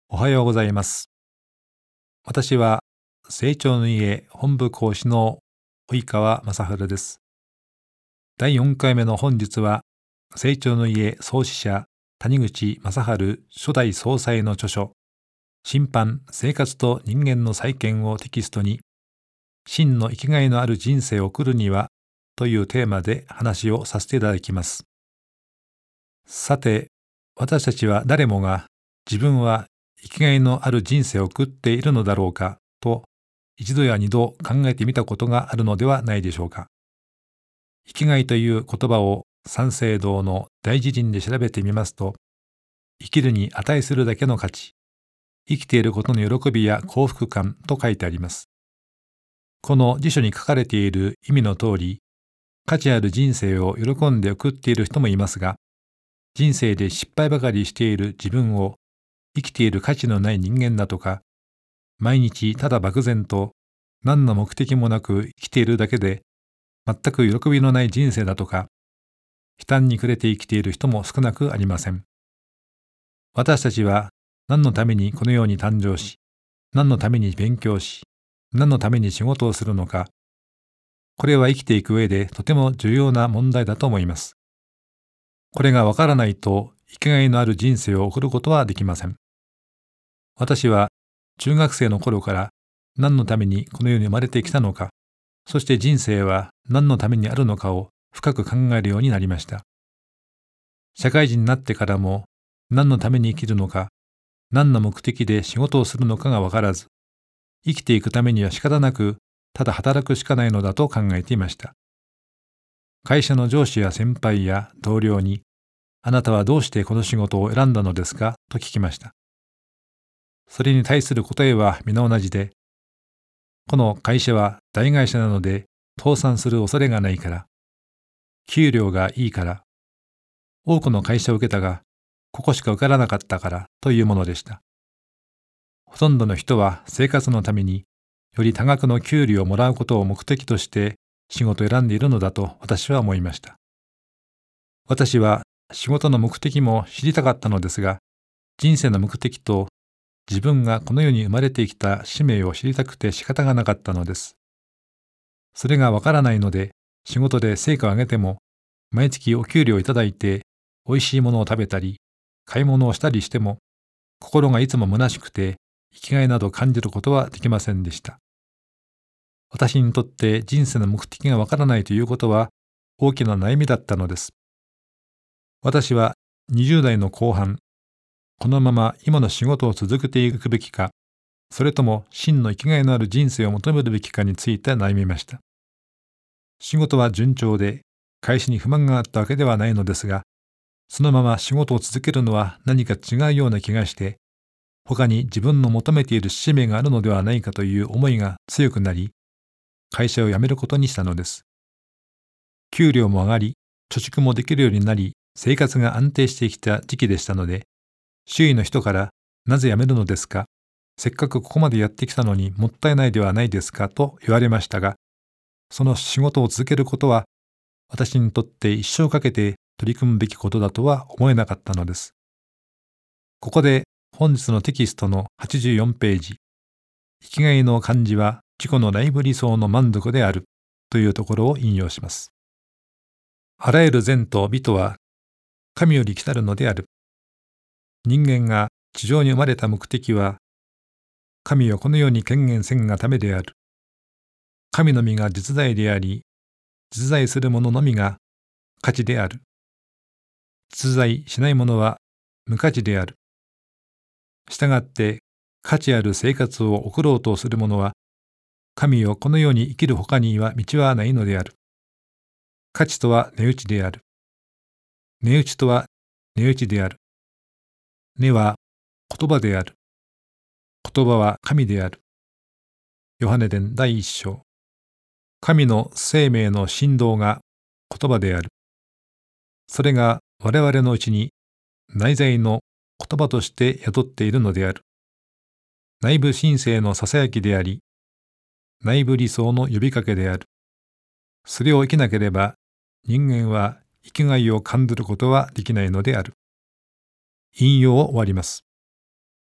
おはようございます。私は成長の家本部講師の及川雅治です。第4回目の本日は、成長の家創始者谷口正治初代総裁の著書、審判、生活と人間の再建をテキストに、真の生きがいのある人生を送るにはというテーマで話をさせていただきます。さて、私たちは誰もが自分は生きがいのある人生を送っているのだろうかと一度や二度考えてみたことがあるのではないでしょうか。生きがいという言葉を三省堂の大辞林で調べてみますと、生きるに値するだけの価値、生きていることの喜びや幸福感と書いてあります。この辞書に書かれている意味の通り、価値ある人生を喜んで送っている人もいますが、人生で失敗ばかりしている自分を生きている価値のない人間だとか、毎日ただ漠然と何の目的もなく生きているだけで全く喜びのない人生だとか、悲嘆に暮れて生きている人も少なくありません。私たちは何のためにこの世に誕生し、何のために勉強し、何のために仕事をするのか、これは生きていく上でとても重要な問題だと思います。これがわからないと生きがいのある人生を送ることはできません。私は中学生の頃から何のためにこの世に生まれてきたのか、そして人生は何のためにあるのかを深く考えるようになりました。社会人になってからも何のために生きるのか、何の目的で仕事をするのかがわからず、生きていくためには仕方なくただ働くしかないのだと考えていました。会社の上司や先輩や同僚に、あなたはどうしてこの仕事を選んだのですかと聞きました。それに対する答えは皆同じで、この会社は大会社なので倒産する恐れがないから、給料がいいから、多くの会社を受けたが、ここしか受からなかったからというものでした。ほとんどの人は生活のためにより多額の給料をもらうことを目的として仕事を選んでいるのだと私は思いました。私は仕事の目的も知りたかったのですが、人生の目的と自分がこの世に生まれてきた使命を知りたくて仕方がなかったのです。それがわからないので、仕事で成果を上げても、毎月お給料をいただいて、美味しいものを食べたり、買い物をしたりしても、心がいつも虚しくて、生きがいなど感じることはできませんでした。私にとって人生の目的がわからないということは、大きな悩みだったのです。私は20代の後半、このまま今の仕事を続けていくべきか、それとも真の生きがいのある人生を求めるべきかについて悩みました。仕事は順調で、会社に不満があったわけではないのですが、そのまま仕事を続けるのは何か違うような気がして、他に自分の求めている使命があるのではないかという思いが強くなり、会社を辞めることにしたのです。給料も上がり、貯蓄もできるようになり、生活が安定してきた時期でしたので、周囲の人からなぜ辞めるのですか、せっかくここまでやってきたのにもったいないではないですかと言われましたが、その仕事を続けることは私にとって一生かけて取り組むべきことだとは思えなかったのです。ここで本日のテキストの84ページ、生きがいの漢字は自己の内部理想の満足であるというところを引用します。あらゆる善と美とは神より来たるのである。人間が地上に生まれた目的は、神をこの世に権限せんがためである。神のみが実在であり、実在するもののみが価値である。実在しないものは無価値である。したがって、価値ある生活を送ろうとする者は、神をこの世に生きる他には道はないのである。価値とは値打ちである。値打ちとは値打ちである。値は言葉である。言葉は神である。ヨハネ伝第一章。神の生命の振動が言葉である。それが我々のうちに内在の言葉として宿っているのである。内部神聖のささやきであり、内部理想の呼びかけである。それを生きなければ人間は生きがいを感じることはできないのである。引用を終わります。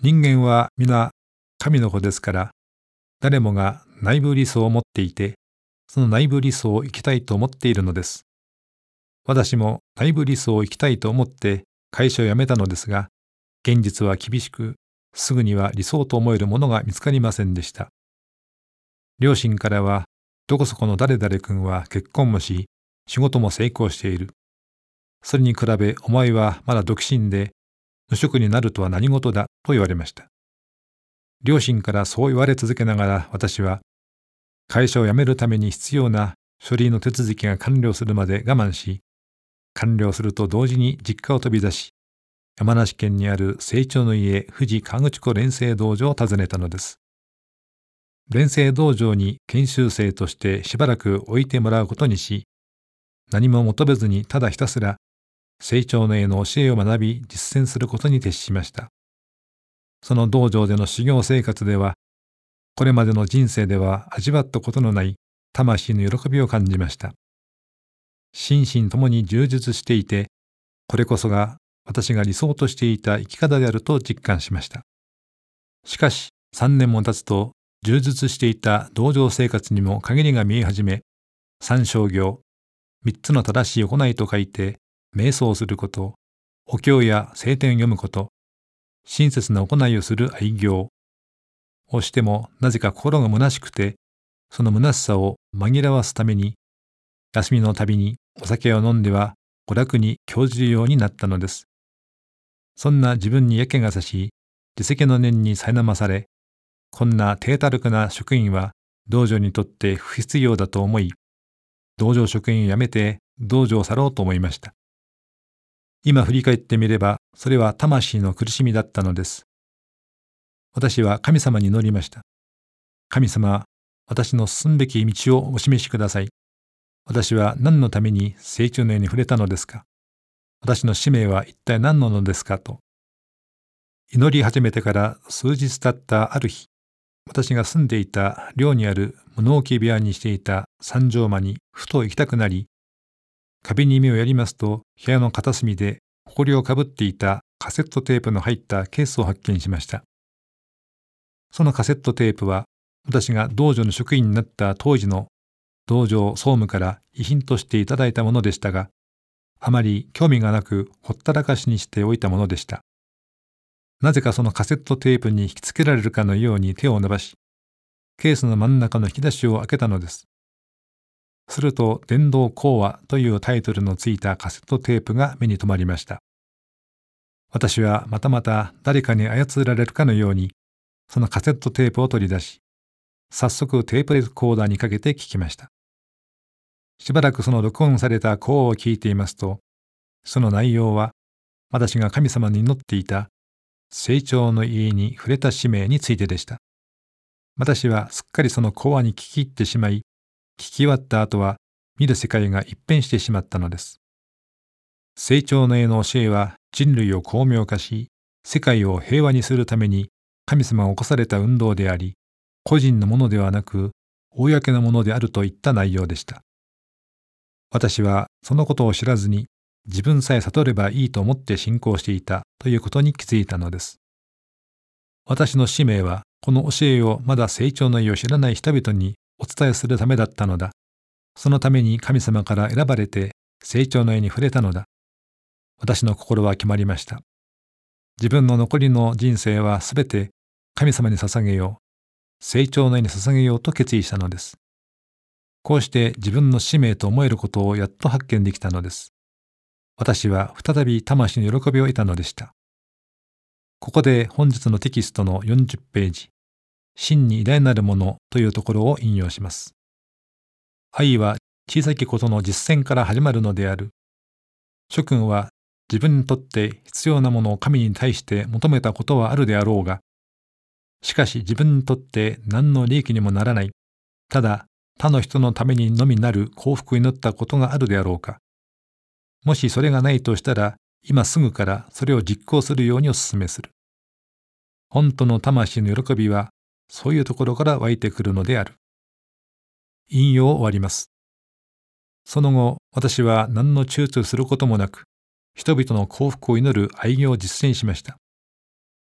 人間は皆神の子ですから、誰もが内部理想を持っていて、その内部理想を生きたいと思っているのです。私も内部理想を生きたいと思って会社を辞めたのですが、現実は厳しく、すぐには理想と思えるものが見つかりませんでした。両親からは、どこそこの誰々君は結婚もし、仕事も成功している。それに比べお前はまだ独身で、無職になるとは何事だと言われました。両親からそう言われ続けながら私は、会社を辞めるために必要な書類の手続きが完了するまで我慢し、完了すると同時に実家を飛び出し、山梨県にある成長の家富士河口湖錬成道場を訪ねたのです。錬成道場に研修生としてしばらく置いてもらうことにし、何も求めずにただひたすら成長の家の教えを学び実践することに徹しました。その道場での修行生活では、これまでの人生では味わったことのない魂の喜びを感じました。心身ともに充実していて、これこそが私が理想としていた生き方であると実感しました。しかし3年も経つと充実していた道場生活にも陰りが見え始め、三正行、3つの正しい行いと書いて、瞑想すること、お経や聖典を読むこと、親切な行いをする愛行をしてもなぜか心が虚しくて、その虚しさを紛らわすために、休みのたびにお酒を飲んでは娯楽に興じるようになったのです。そんな自分に嫌気がさし、自責の念に苛まされ、こんな低たらくな職員は道場にとって不必要だと思い、道場職員を辞めて道場を去ろうと思いました。今振り返ってみれば、それは魂の苦しみだったのです。私は神様に祈りました。神様、私の進むべき道をお示しください。私は何のために成長の絵に触れたのですか。私の使命は一体何なのですかと。祈り始めてから数日経ったある日、私が住んでいた寮にある物置部屋にしていた三畳間にふと行きたくなり、壁に目をやりますと部屋の片隅で埃をかぶっていたカセットテープの入ったケースを発見しました。そのカセットテープは私が道場の職員になった当時の道場総務から遺品としていただいたものでしたが、あまり興味がなくほったらかしにしておいたものでした。なぜかそのカセットテープに引きつけられるかのように手を伸ばし、ケースの真ん中の引き出しを開けたのです。すると電動講話というタイトルのついたカセットテープが目に留まりました。私はまたまた誰かに操られるかのように、そのカセットテープを取り出し、早速テープレコーダーにかけて聞きました。しばらくその録音された講話を聞いていますと、その内容は私が神様に祈っていた成長の家に触れた使命についてでした。私はすっかりその講話に聞き入ってしまい、聞き終わった後は見る世界が一変してしまったのです。成長の家の教えは人類を巧妙化し、世界を平和にするために神様が起こされた運動であり、個人のものではなく、公のものであるといった内容でした。私はそのことを知らずに、自分さえ悟ればいいと思って信仰していたということに気づいたのです。私の使命は、この教えをまだ成長の意を知らない人々にお伝えするためだったのだ。そのために神様から選ばれて成長の絵に触れたのだ。私の心は決まりました。自分の残りの人生はすべて神様に捧げよう、成長の絵に捧げようと決意したのです。こうして自分の使命と思えることをやっと発見できたのです。私は再び魂の喜びを得たのでした。ここで本日のテキストの40ページ、真に偉大なるものというところを引用します。愛は小さきことの実践から始まるのである。諸君は自分にとって必要なものを神に対して求めたことはあるであろうが、しかし自分にとって何の利益にもならない、ただ他の人のためにのみなる幸福を祈ったことがあるであろうか。もしそれがないとしたら、今すぐからそれを実行するようにお勧めする。本当の魂の喜びは、そういうところから湧いてくるのである。引用を終わります。その後、私は何の躊躇することもなく、人々の幸福を祈る愛行を実践しました。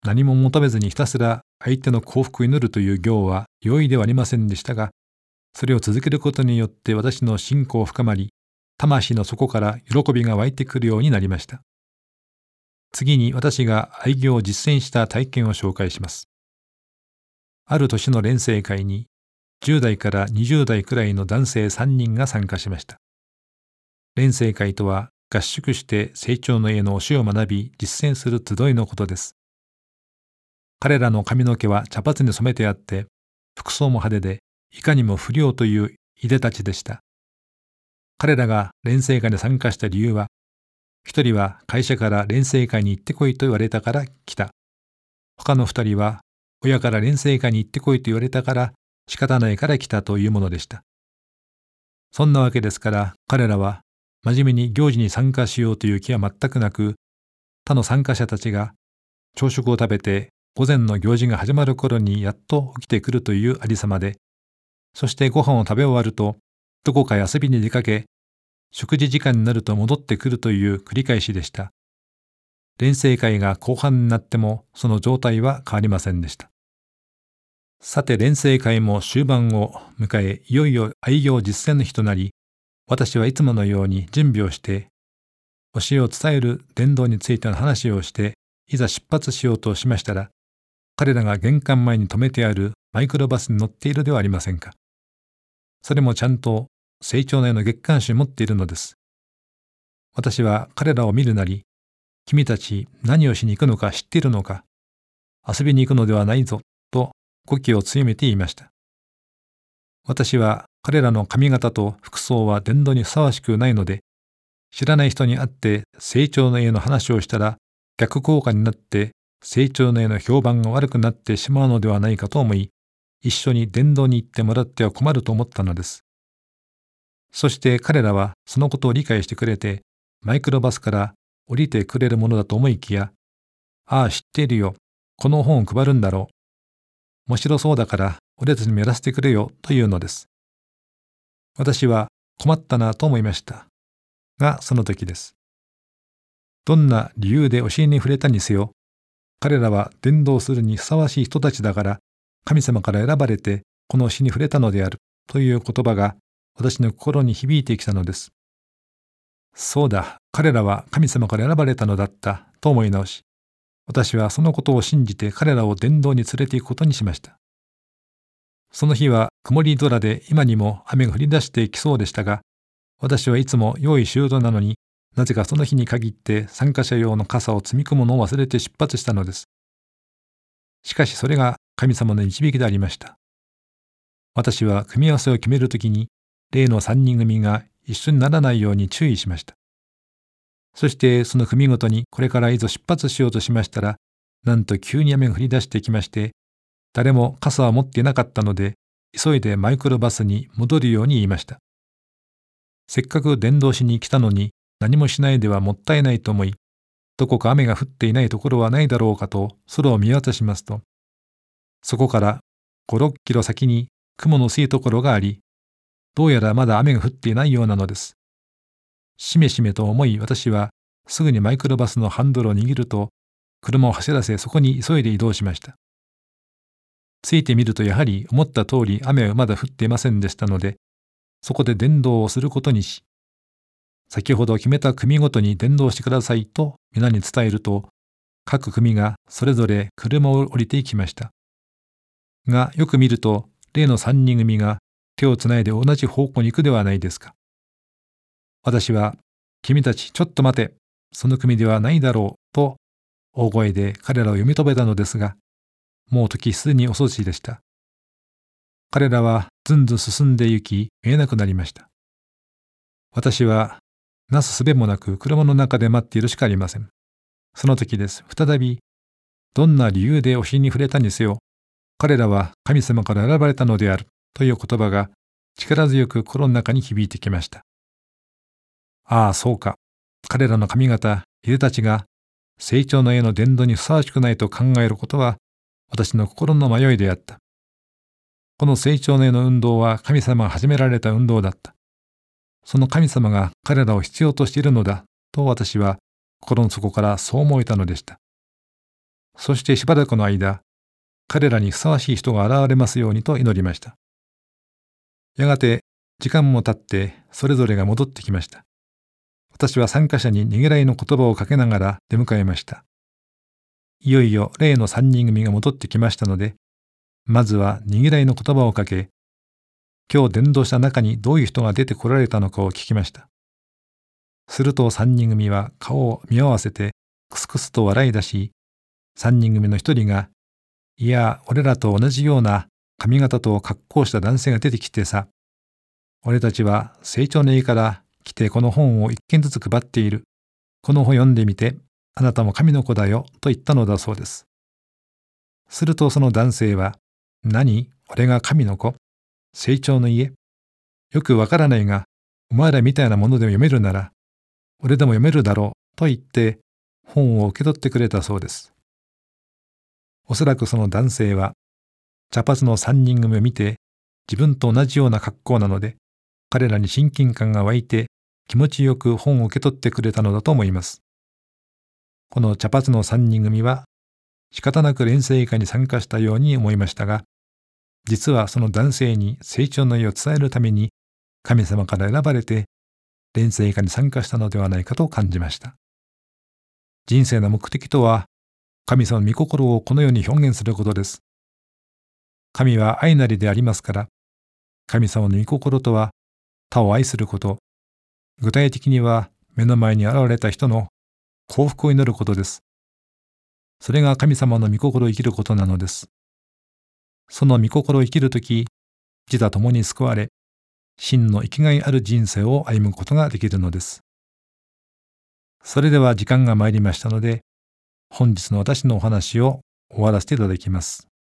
何も求めずにひたすら相手の幸福を祈るという行は容易ではありませんでしたが、それを続けることによって私の信仰深まり、魂の底から喜びが湧いてくるようになりました。次に私が愛行を実践した体験を紹介します。ある年の錬成会に10代から20代くらいの男性3人が参加しました。錬成会とは合宿して成長の家の教えを学び実践する集いのことです。彼らの髪の毛は茶髪に染めてあって、服装も派手で、いかにも不良といういでたちでした。彼らが錬成会に参加した理由は、一人は会社から錬成会に行ってこいと言われたから来た。他の二人は親から錬成会に行ってこいと言われたから仕方ないから来たというものでした。そんなわけですから彼らは真面目に行事に参加しようという気は全くなく、他の参加者たちが朝食を食べて午前の行事が始まる頃にやっと起きてくるというありさまで、そしてご飯を食べ終わるとどこか遊びに出かけ、食事時間になると戻ってくるという繰り返しでした。錬成会が後半になってもその状態は変わりませんでした。さて錬成会も終盤を迎え、いよいよ愛行実践の日となり、私はいつものように準備をして、教えを伝える伝道についての話をして、いざ出発しようとしましたら、彼らが玄関前に止めてあるマイクロバスに乗っているではありませんか。それもちゃんと成長の絵の月刊誌を持っているのです。私は彼らを見るなり、君たち何をしに行くのか知っているのか、遊びに行くのではないぞと語気を強めて言いました。私は彼らの髪型と服装は伝道にふさわしくないので、知らない人に会って成長の絵の話をしたら逆効果になって成長の絵の評判が悪くなってしまうのではないかと思い、一緒に伝道に行ってもらっては困ると思ったのです。そして彼らはそのことを理解してくれて、マイクロバスから降りてくれるものだと思いきや、ああ知っているよ、この本を配るんだろう。面白そうだから俺たちにもやらせてくれよというのです。私は困ったなと思いました。がその時です。どんな理由で教えに触れたにせよ、彼らは伝道するにふさわしい人たちだから神様から選ばれてこの教えに触れたのであるという言葉が私の心に響いてきたのです。そうだ、彼らは神様から選ばれたのだったと思い直し、私はそのことを信じて彼らを伝道に連れて行くことにしました。その日は曇り空で今にも雨が降り出してきそうでしたが、私はいつも用意周到なのになぜかその日に限って参加者用の傘を積み込むのを忘れて出発したのです。しかしそれが神様の導きでありました。私は組み合わせを決めるときに例の3人組が一緒にならないように注意しました。そしてその組ごとにこれからいざ出発しようとしましたら、なんと急に雨が降り出してきまして、誰も傘は持っていなかったので、急いでマイクロバスに戻るように言いました。せっかく伝道しに来たのに何もしないではもったいないと思い、どこか雨が降っていないところはないだろうかと空を見渡しますと、そこから5、6キロ先に雲の薄いところがあり、どうやらまだ雨が降っていないようなのです。しめしめと思い私はすぐにマイクロバスのハンドルを握ると、車を走らせそこに急いで移動しました。ついてみるとやはり思った通り雨はまだ降っていませんでしたので、そこで伝道をすることにし、先ほど決めた組ごとに伝道してくださいと皆に伝えると、各組がそれぞれ車を降りていきました。がよく見ると例の3人組が手をつないで同じ方向に行くではないですか。私は君たちちょっと待て、その組ではないだろうと大声で彼らを読み止めたのですが、もう時すでに遅しでした。彼らはずんずん進んで行き見えなくなりました。私はなすすべもなく車の中で待っているしかありません。その時です。再びどんな理由で教えに触れたにせよ、彼らは神様から選ばれたのであるという言葉が力強く心の中に響いてきました。ああそうか、彼らの髪型、いでたちが成長の絵の伝道にふさわしくないと考えることは私の心の迷いであった。この成長の絵の運動は神様が始められた運動だった。その神様が彼らを必要としているのだと私は心の底からそう思えたのでした。 そしてしばらくの間、彼らにふさわしい人が現れますようにと祈りました。やがて時間も経ってそれぞれが戻ってきました。私は参加者にねぎらいの言葉をかけながら出迎えました。いよいよ例の3人組が戻ってきましたので、まずはねぎらいの言葉をかけ、今日伝道した中にどういう人が出てこられたのかを聞きました。すると3人組は顔を見合わせてクスクスと笑い出し、3人組の一人が、いや、俺らと同じような髪型と格好した男性が出てきてさ、俺たちは成長の家から来てこの本を一軒ずつ配っている。この本読んでみて、あなたも神の子だよ、と言ったのだそうです。するとその男性は、何？俺が神の子？成長の家？よくわからないが、お前らみたいなものでも読めるなら、俺でも読めるだろう、と言って本を受け取ってくれたそうです。おそらくその男性は、茶髪の3人組を見て、自分と同じような格好なので、彼らに親近感が湧いて気持ちよく本を受け取ってくれたのだと思います。この茶髪の3人組は仕方なく錬成会に参加したように思いましたが、実はその男性に成長の意を伝えるために神様から選ばれて錬成会に参加したのではないかと感じました。人生の目的とは神様の御心をこのように表現することです。神は愛なりでありますから、神様の御心とは他を愛すること、具体的には目の前に現れた人の幸福を祈ることです。それが神様の御心を生きることなのです。その御心を生きるとき、自他ともに救われ、真の生きがいある人生を歩むことができるのです。それでは時間が参りましたので、本日の私のお話を終わらせていただきます。